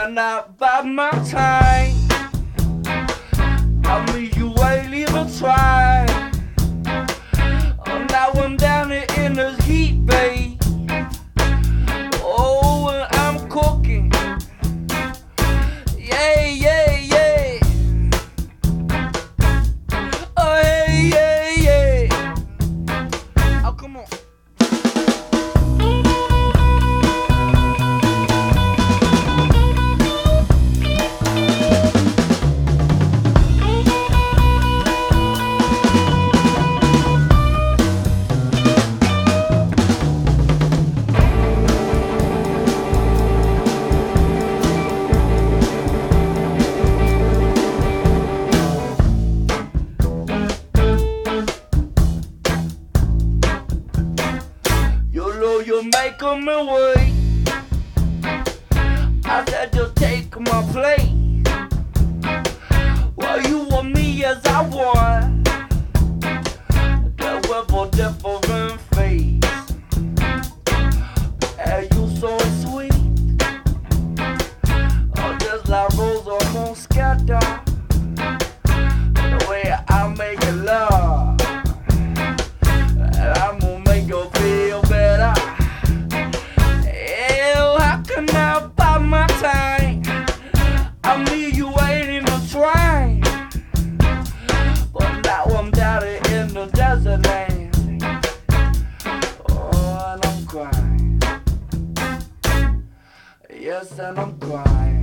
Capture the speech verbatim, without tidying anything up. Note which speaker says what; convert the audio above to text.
Speaker 1: can I buy my time? I mean, you ain't even try. Oh, now I'm down here in this heat, babe. Oh, and I'm cooking. Yeah, yeah, yeah. Oh, hey, yeah, yeah. Oh, come on. You're making me wait. I said you'll take my place. Well, you want me as I want. That we're for different face. And you so sweet. Oh, just like Rosa Moscato. The way I make you love. And I'm gonna make you feel better. Can I buy my time? I mean, you ain't even trying. But now I'm down here in the desert land. Oh, and I'm crying. Yes, and I'm crying.